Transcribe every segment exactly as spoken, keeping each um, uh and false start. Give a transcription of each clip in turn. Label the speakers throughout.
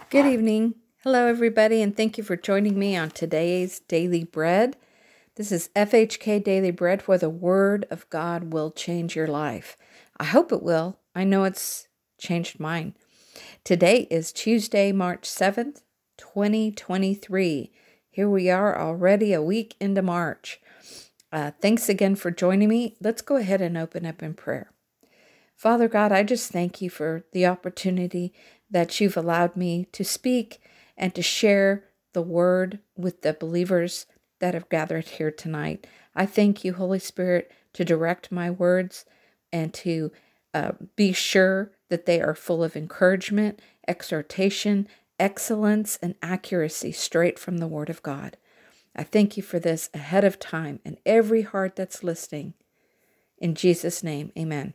Speaker 1: Good evening. Hello, everybody, and thank you for joining me on today's Daily Bread. This is F H K Daily Bread, where the Word of God will change your life. I hope it will. I know it's changed mine. Today is Tuesday, March seventh, twenty twenty-three. Here we are already a week into March. Uh, thanks again for joining me. Let's go ahead and open up in prayer. Father God, I just thank you for the opportunity that you've allowed me to speak and to share the word with the believers that have gathered here tonight. I thank you, Holy Spirit, to direct my words and to uh, be sure that they are full of encouragement, exhortation, excellence, and accuracy straight from the Word of God. I thank you for this ahead of time and every heart that's listening. In Jesus' name, amen.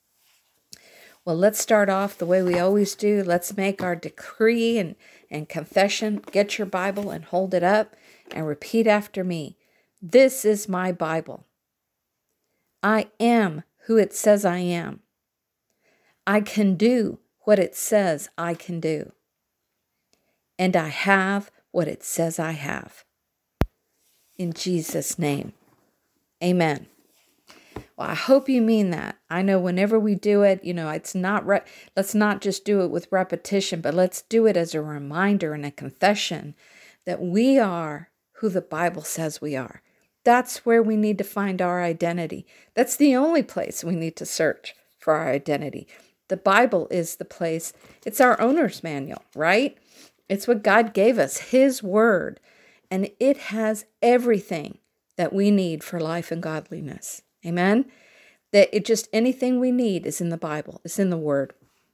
Speaker 1: Well, let's start off the way we always do. Let's make our decree and, and confession. Get your Bible and hold it up and repeat after me. This is my Bible. I am who it says I am. I can do what it says I can do. And I have what it says I have. In Jesus' name, amen. Well, I hope you mean that. I know whenever we do it, you know, it's not, re- let's not just do it with repetition, but let's do it as a reminder and a confession that we are who the Bible says we are. That's where we need to find our identity. That's the only place we need to search for our identity. The Bible is the place, it's our owner's manual, right? It's what God gave us, His Word, and it has everything that we need for life and godliness. Amen? That it just anything we need is in the Bible, it's in the Word.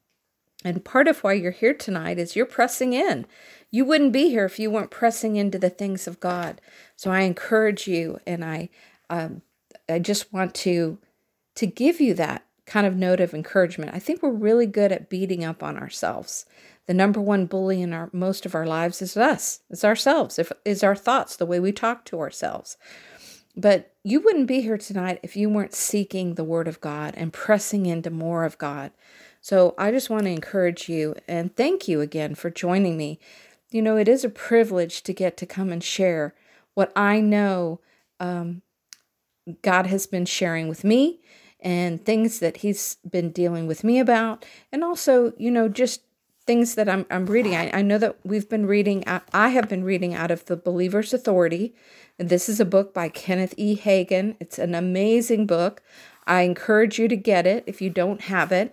Speaker 1: And part of why you're here tonight is you're pressing in. You wouldn't be here if you weren't pressing into the things of God. So I encourage you, and I um, I just want to to give you that kind of note of encouragement. I think we're really good at beating up on ourselves. The number one bully in our most of our lives is us. It's ourselves. If is our thoughts, the way we talk to ourselves. But you wouldn't be here tonight if you weren't seeking the Word of God and pressing into more of God. So I just want to encourage you and thank you again for joining me. You know, it is a privilege to get to come and share what I know um, God has been sharing with me and things that He's been dealing with me about. And also, you know, just things that I'm I'm reading. I, I know that we've been reading, I have been reading out of The Believer's Authority. And this is a book by Kenneth E. Hagin. It's an amazing book. I encourage you to get it if you don't have it.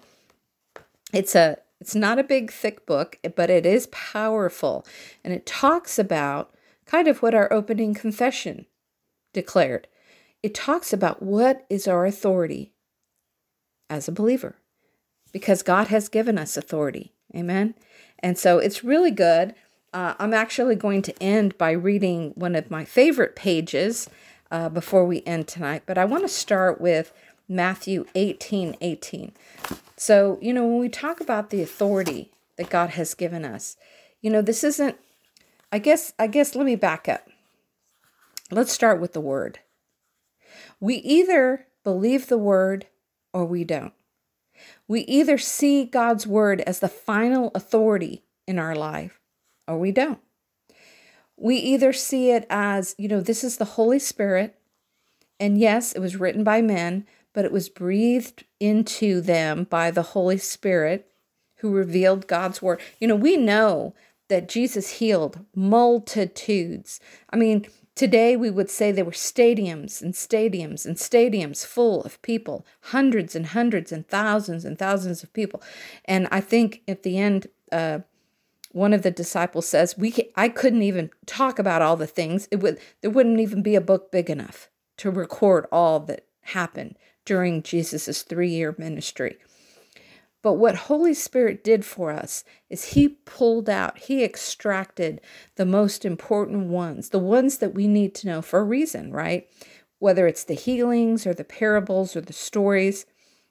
Speaker 1: It's a it's not a big, thick book, but it is powerful. And it talks about kind of what our opening confession declared. It talks about what is our authority as a believer. Because God has given us authority. Amen? And so it's really good. Uh, I'm actually going to end by reading one of my favorite pages uh, before we end tonight. But I want to start with Matthew eighteen eighteen. So, you know, when we talk about the authority that God has given us, you know, this isn't, I guess, I guess, let me back up. Let's start with the Word. We either believe the Word or we don't. We either see God's Word as the final authority in our life or we don't. We either see it as, you know, this is the Holy Spirit, and yes, it was written by men, but it was breathed into them by the Holy Spirit who revealed God's Word. You know, we know that Jesus healed multitudes. I mean, today we would say there were stadiums and stadiums and stadiums full of people, hundreds and hundreds and thousands and thousands of people. And I think at the end, uh, one of the disciples says, "We can, I couldn't even talk about all the things. It would there wouldn't even be a book big enough to record all that happened during Jesus's three-year ministry." But what Holy Spirit did for us is He pulled out, He extracted the most important ones, the ones that we need to know for a reason, right? Whether it's the healings or the parables or the stories.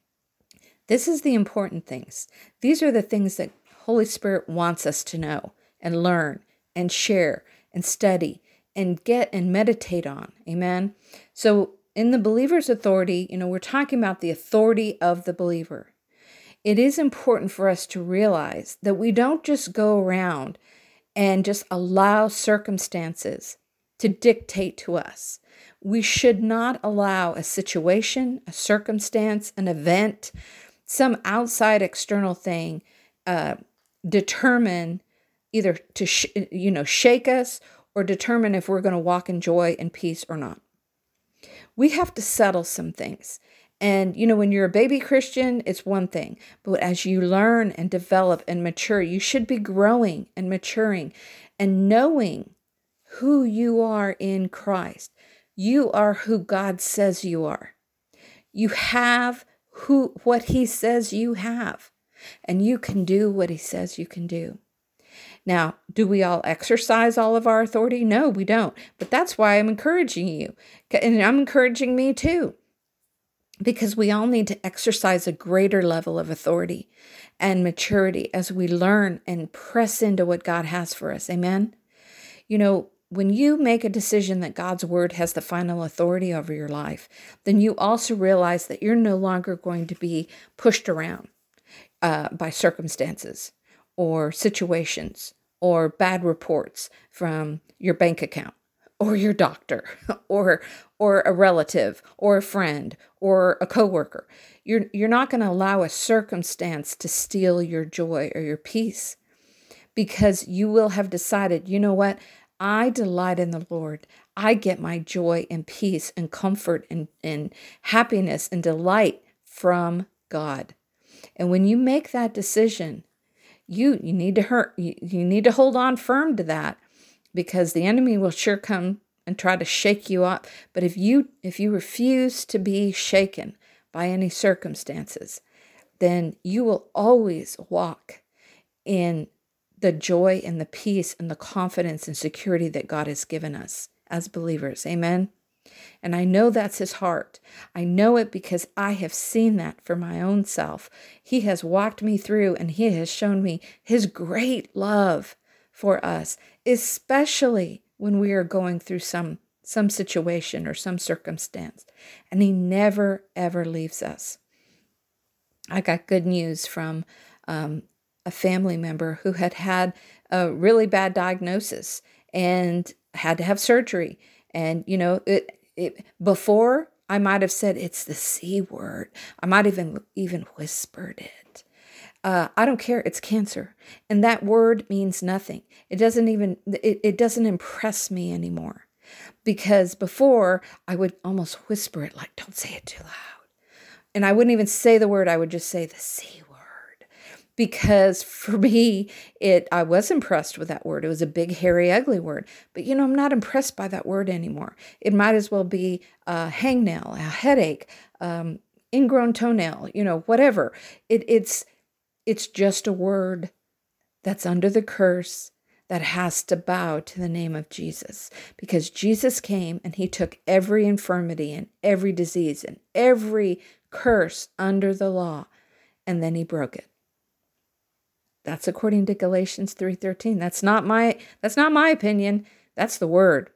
Speaker 1: This is the important things. These are the things that Holy Spirit wants us to know and learn and share and study and get and meditate on. Amen? So in the believer's authority, you know, we're talking about the authority of the believer. it is important for us to realize that we don't just go around and just allow circumstances to dictate to us. We should not allow a situation, a circumstance, an event, some outside external thing uh, determine either to sh- you know shake us or determine if we're going to walk in joy and peace or not. We have to settle some things. And, you know, when you're a baby Christian, it's one thing. But as you learn and develop and mature, you should be growing and maturing and knowing who you are in Christ. You are who God says you are. You have who what he says you have. And you can do what he says you can do. Now, do we all exercise all of our authority? No, we don't. But that's why I'm encouraging you. And I'm encouraging me too. Because we all need to exercise a greater level of authority and maturity as we learn and press into what God has for us. Amen? You know, when you make a decision that God's word has the final authority over your life, then you also realize that you're no longer going to be pushed around uh, by circumstances or situations or bad reports from your bank account or your doctor or or a relative or a friend or a coworker. You're you're not going to allow a circumstance to steal your joy or your peace, because you will have decided, you know what? I delight in the Lord. I get my joy and peace and comfort and, and happiness and delight from God. And when you make that decision, you you need to hurt you, you need to hold on firm to that, because the enemy will sure come and try to shake you up. But if you if you refuse to be shaken by any circumstances, then you will always walk in the joy and the peace and the confidence and security that God has given us as believers. Amen. And I know that's his heart. I know it because I have seen that for my own self. He has walked me through and he has shown me his great love for us, especially when we are going through some, some situation or some circumstance. And he never, ever leaves us. I got good news from um, a family member who had had a really bad diagnosis and had to have surgery. And, you know, it, it before I might have said it's the C word. I might even even whispered it. Uh, I don't care. It's cancer. And that word means nothing. It doesn't even, it, it doesn't impress me anymore. Because before I would almost whisper it, like, don't say it too loud. And I wouldn't even say the word. I would just say the C word. Because for me, it I was impressed with that word. It was a big, hairy, ugly word. But, you know, I'm not impressed by that word anymore. It might as well be a hangnail, a headache, um, ingrown toenail, you know, whatever. It, it's it's just a word that's under the curse that has to bow to the name of Jesus. Because Jesus came and he took every infirmity and every disease and every curse under the law, and then he broke it. That's according to Galatians three thirteen. That's not my that's not my opinion. That's the word.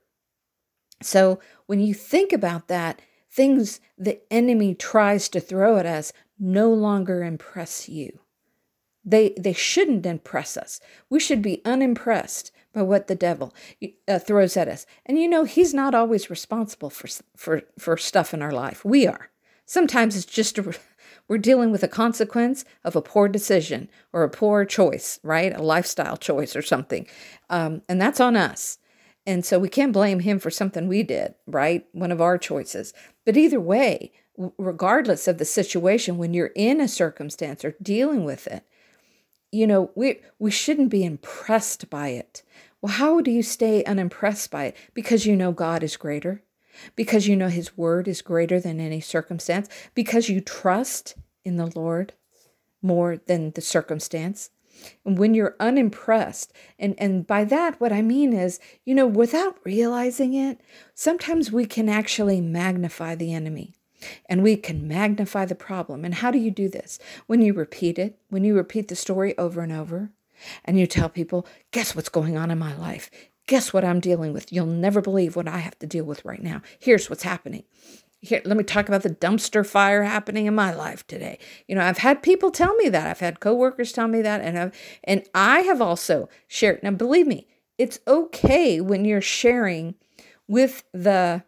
Speaker 1: So when you think about that, things the enemy tries to throw at us no longer impress you. They they shouldn't impress us. We should be unimpressed by what the devil uh, throws at us. And you know, he's not always responsible for for for stuff in our life. We are. Sometimes it's just a, we're dealing with a consequence of a poor decision or a poor choice, right? A lifestyle choice or something. Um, and that's on us. And so we can't blame him for something we did, right? One of our choices. But either way, regardless of the situation, when you're in a circumstance or dealing with it, you know, we we shouldn't be impressed by it. Well, how do you stay unimpressed by it? Because you know God is greater. Because you know his word is greater than any circumstance. Because you trust in the Lord more than the circumstance. And when you're unimpressed, and, and by that, what I mean is, you know, without realizing it, sometimes we can actually magnify the enemy. And we can magnify the problem. And how do you do this? When you repeat it, when you repeat the story over and over, and you tell people, guess what's going on in my life? Guess what I'm dealing with? You'll never believe what I have to deal with right now. Here's what's happening. Here, let me talk about the dumpster fire happening in my life today. You know, I've had people tell me that. I've had coworkers tell me that. And, I've, and I have also shared. Now, believe me, it's okay when you're sharing with the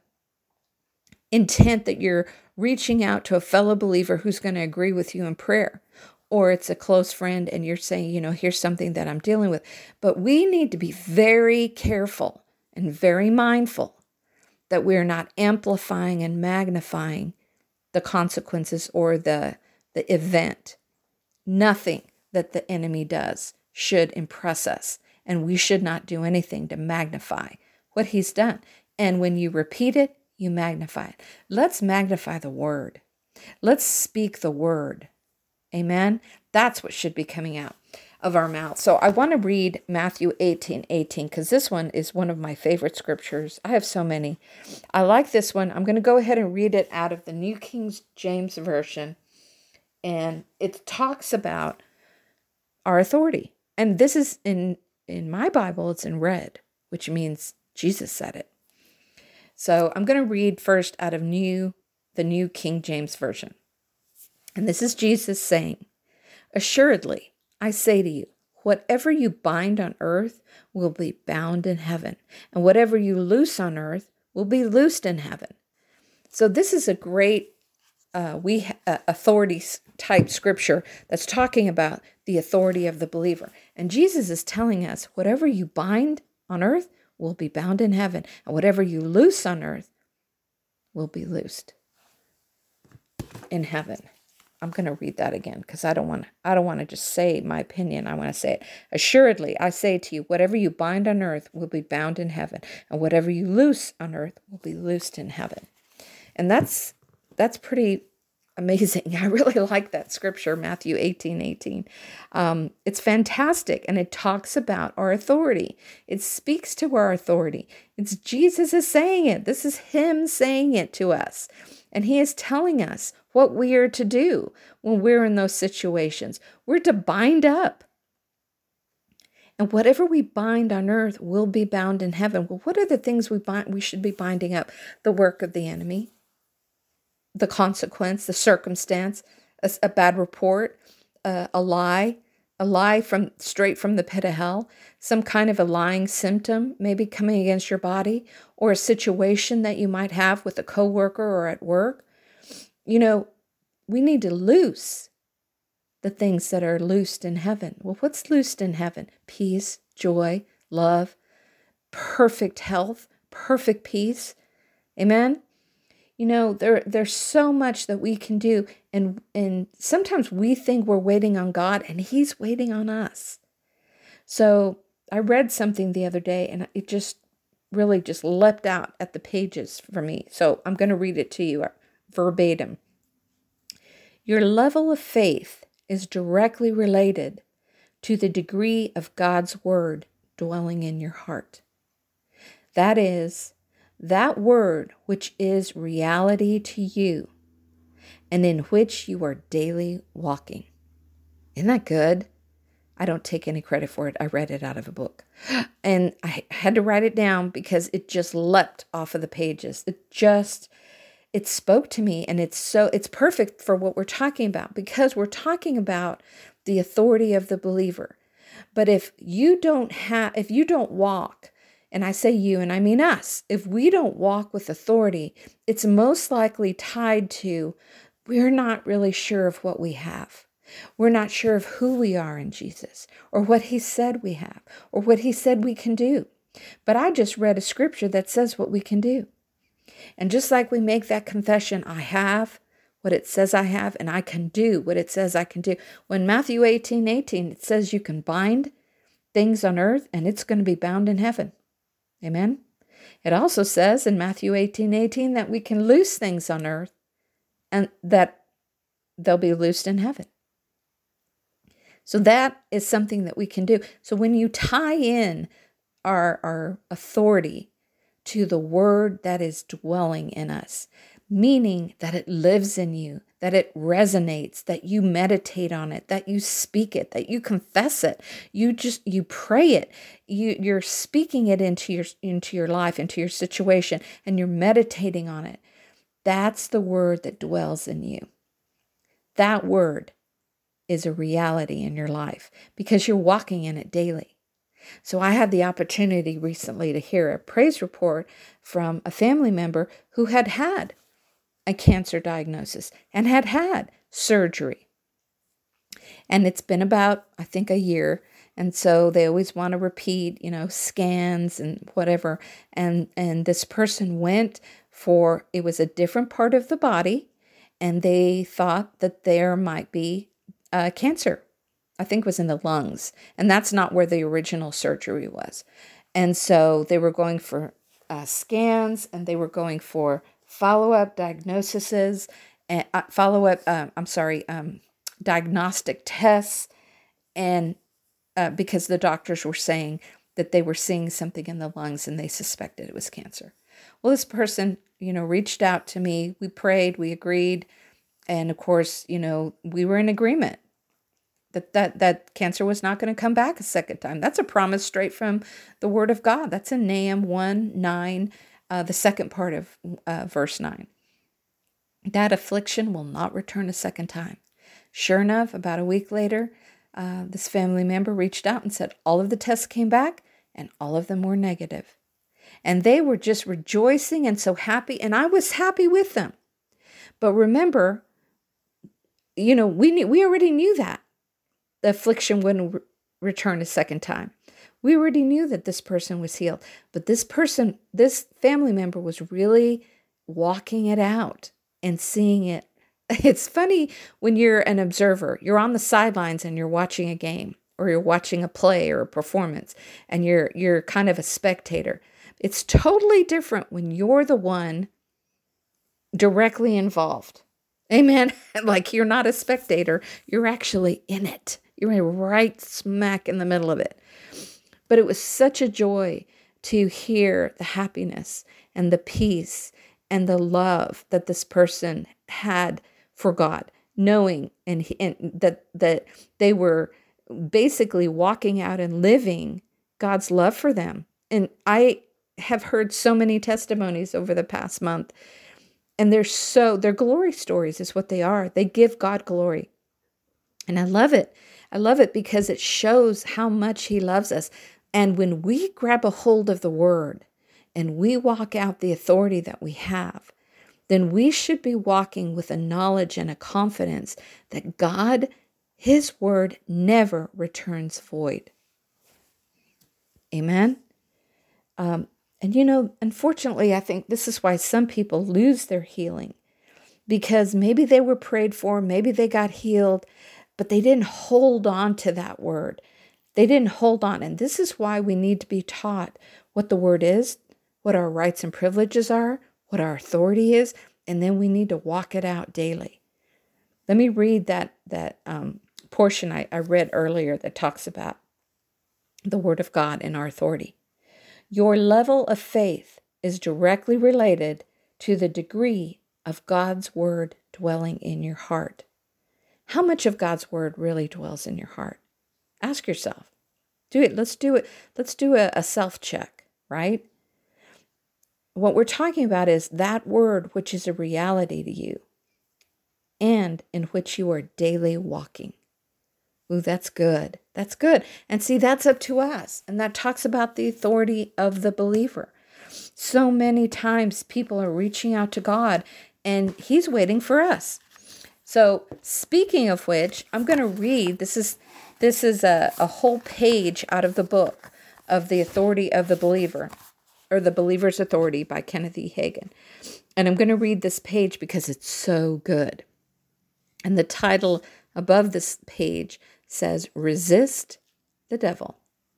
Speaker 1: intent that you're reaching out to a fellow believer who's going to agree with you in prayer. Or it's a close friend and you're saying, you know, here's something that I'm dealing with. But we need to be very careful and very mindful that we're not amplifying and magnifying the consequences or the, the event. Nothing that the enemy does should impress us, and we should not do anything to magnify what he's done. And when you repeat it, you magnify it. Let's magnify the word. Let's speak the word. Amen? That's what should be coming out of our mouth. So I want to read Matthew eighteen eighteen, because this one is one of my favorite scriptures. I have so many. I like this one. I'm going to go ahead and read it out of the New King James Version. And it talks about our authority. And this is in, in my Bible, it's in red, which means Jesus said it. So I'm going to read first out of new the New King James Version. And this is Jesus saying, "Assuredly, I say to you, whatever you bind on earth will be bound in heaven, and whatever you loose on earth will be loosed in heaven." So this is a great uh, we uh, authority type scripture that's talking about the authority of the believer. And Jesus is telling us, whatever you bind on earth will be bound in heaven, and whatever you loose on earth will be loosed in heaven. I'm going to read that again because I don't want to, I don't want to just say my opinion. I want to say it. "Assuredly, I say to you, whatever you bind on earth will be bound in heaven, and whatever you loose on earth will be loosed in heaven." And that's, that's pretty amazing. I really like that scripture, Matthew eighteen eighteen. Um, it's fantastic. And it talks about our authority. It speaks to our authority. It's Jesus is saying it. This is him saying it to us. And he is telling us what we are to do when we're in those situations. We're to bind up. And whatever we bind on earth will be bound in heaven. Well, what are the things we bind, we should be binding up? The work of the enemy, the consequence, the circumstance, a, a bad report, uh, a lie, a lie from straight from the pit of hell, some kind of a lying symptom maybe coming against your body, or a situation that you might have with a coworker or at work. You know, we need to loose the things that are loosed in heaven. Well, what's loosed in heaven? Peace, joy, love, perfect health, perfect peace. Amen? You know, there, there's so much that we can do. And, and sometimes we think we're waiting on God, and he's waiting on us. So I read something the other day, and it just really just leapt out at the pages for me. So I'm going to read it to you verbatim. "Your level of faith is directly related to the degree of God's word dwelling in your heart. That is, that word which is reality to you and in which you are daily walking." Isn't that good? I don't take any credit for it. I read it out of a book. And I had to write it down because it just leapt off of the pages. It just, it spoke to me, and it's so, it's perfect for what we're talking about, because we're talking about the authority of the believer. But if you don't have, if you don't walk, and I say you, and I mean us, if we don't walk with authority, it's most likely tied to, we're not really sure of what we have. We're not sure of who we are in Jesus, or what he said we have, or what he said we can do. But I just read a scripture that says what we can do. And just like we make that confession, I have what it says I have, and I can do what it says I can do. When Matthew eighteen eighteen, it says you can bind things on earth, and it's going to be bound in heaven. Amen? It also says in Matthew eighteen eighteen that we can loose things on earth, and that they'll be loosed in heaven. So that is something that we can do. So when you tie in our, our authority to the word that is dwelling in us, meaning that it lives in you, that it resonates, that you meditate on it, that you speak it, that you confess it, you just, you pray it, you, you're speaking it into your, into your life, into your situation, and you're meditating on it. That's the word that dwells in you. That word is a reality in your life because you're walking in it daily. So I had the opportunity recently to hear a praise report from a family member who had had a cancer diagnosis and had had surgery. And it's been about, I think, a year. And so they always want to repeat, you know, scans and whatever. And, and this person went for, it was a different part of the body. And they thought that there might be uh, cancer. I think it was in the lungs. And that's not where the original surgery was. And so they were going for uh, scans, and they were going for follow-up diagnoses, and uh, follow-up, uh, I'm sorry, um, diagnostic tests. And uh, because the doctors were saying that they were seeing something in the lungs and they suspected it was cancer. Well, this person, you know, reached out to me. We prayed, we agreed. And of course, you know, we were in agreement that that, that cancer was not going to come back a second time. That's a promise straight from the Word of God. That's in Nahum one nine, uh, the second part of uh, verse nine. That affliction will not return a second time. Sure enough, about a week later, uh, this family member reached out and said all of the tests came back and all of them were negative. And they were just rejoicing and so happy, and I was happy with them. But remember, you know, we knew, we already knew that the affliction wouldn't re- return a second time. We already knew that this person was healed. But this person, this family member was really walking it out and seeing it. It's funny when you're an observer, you're on the sidelines and you're watching a game or you're watching a play or a performance and you're you're kind of a spectator. It's totally different when you're the one directly involved. Amen. Like you're not a spectator, you're actually in it. You're right smack in the middle of it. But it was such a joy to hear the happiness and the peace and the love that this person had for God, knowing and, and that that they were basically walking out and living God's love for them. And I have heard so many testimonies over the past month, and they're so they're glory stories is what they are. They give God glory. And I love it. I love it because it shows how much He loves us. And when we grab a hold of the Word and we walk out the authority that we have, then we should be walking with a knowledge and a confidence that God, His Word, never returns void. Amen? Um, and you know, unfortunately, I think this is why some people lose their healing. Because maybe they were prayed for, maybe they got healed, but they didn't hold on to that word. They didn't hold on. And this is why we need to be taught what the word is, what our rights and privileges are, what our authority is, and then we need to walk it out daily. Let me read that, that um, portion I, I read earlier that talks about the word of God and our authority. Your level of faith is directly related to the degree of God's word dwelling in your heart. How much of God's word really dwells in your heart? Ask yourself. Do it. Let's do it. Let's do a, a self-check, right? What we're talking about is that word which is a reality to you and in which you are daily walking. Ooh, that's good. That's good. And see, that's up to us. And that talks about the authority of the believer. So many times people are reaching out to God and He's waiting for us. So speaking of which, I'm going to read, this is this is a, a whole page out of the book of The Authority of the Believer, or The Believer's Authority by Kenneth E. Hagin. And I'm going to read this page because it's so good. And the title above this page says, Resist the Devil.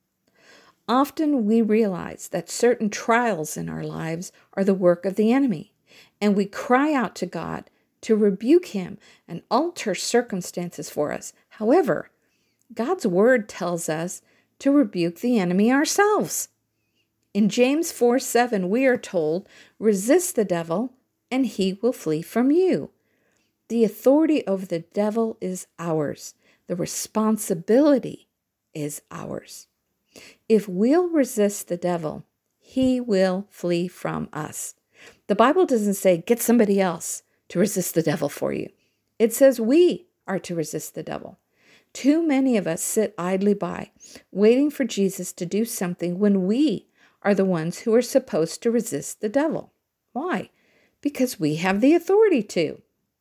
Speaker 1: Often we realize that certain trials in our lives are the work of the enemy, and we cry out to God to rebuke him and alter circumstances for us. However, God's word tells us to rebuke the enemy ourselves. In James four seven, we are told, resist the devil and he will flee from you. The authority over the devil is ours. The responsibility is ours. If we'll resist the devil, he will flee from us. The Bible doesn't say, get somebody else to resist the devil for you. It says we are to resist the devil. Too many of us sit idly by, waiting for Jesus to do something when we are the ones who are supposed to resist the devil. Why? Because we have the authority to.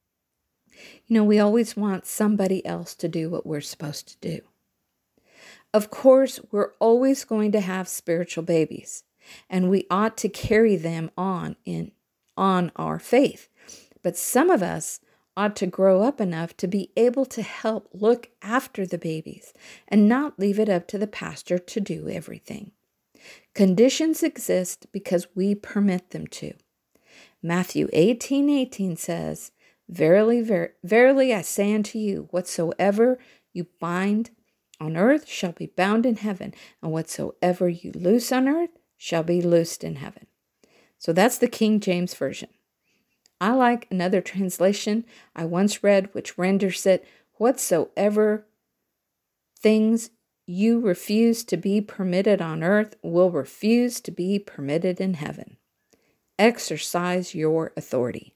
Speaker 1: You know, we always want somebody else to do what we're supposed to do. Of course, we're always going to have spiritual babies, and we ought to carry them on in on our faith. But some of us ought to grow up enough to be able to help look after the babies and not leave it up to the pastor to do everything. Conditions exist because we permit them to. Matthew eighteen eighteen says, Verily, ver- verily I say unto you, whatsoever you bind on earth shall be bound in heaven, and whatsoever you loose on earth shall be loosed in heaven. So that's the King James Version. I like another translation I once read, which renders it, whatsoever things you refuse to be permitted on earth will refuse to be permitted in heaven. Exercise your authority.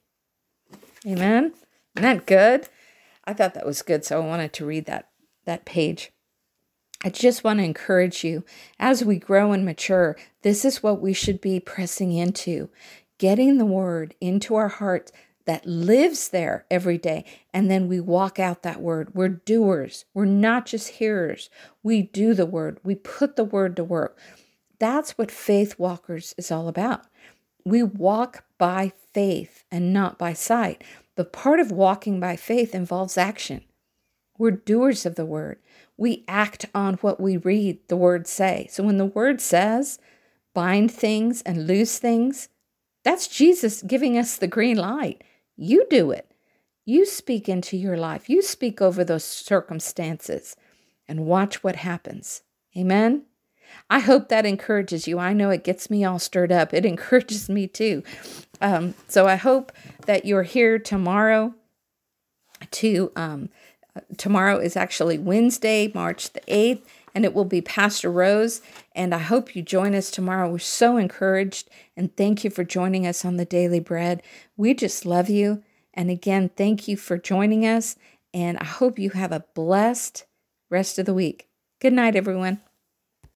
Speaker 1: Amen? Isn't that good? I thought that was good, so I wanted to read that, that page. I just want to encourage you, as we grow and mature, this is what we should be pressing into, getting the word into our hearts that lives there every day, and then we walk out that word. We're doers. We're not just hearers. We do the word. We put the word to work. That's what Faith Walkers is all about. We walk by faith and not by sight. But part of walking by faith involves action. We're doers of the word. We act on what we read the word say. So when the word says, bind things and loose things, that's Jesus giving us the green light. You do it. You speak into your life. You speak over those circumstances and watch what happens. Amen? I hope that encourages you. I know it gets me all stirred up. It encourages me too. Um, so I hope that you're here tomorrow to... Um, Tomorrow is actually Wednesday, March the eighth, and it will be Pastor Rose. And I hope you join us tomorrow. We're so encouraged, and thank you for joining us on the Daily Bread. We just love you. And again, thank you for joining us, and I hope you have a blessed rest of the week. Good night, everyone.